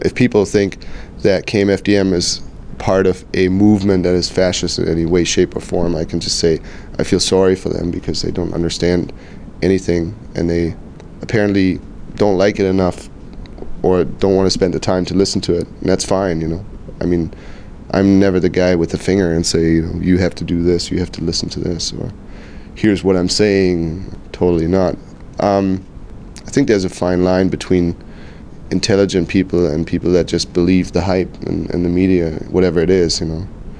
If people think that KMFDM is part of a movement that is fascist in any way, shape, or form, I can just say I feel sorry for them because they don't understand anything, and they apparently don't like it enough or don't want to spend the time to listen to it. And that's fine, you know. I mean, I'm never the guy with the finger and say, you know, you have to do this, you have to listen to this, or here's what I'm saying. Totally not. I think there's a fine line between intelligent people and people that just believe the hype and the media, whatever it is, you know.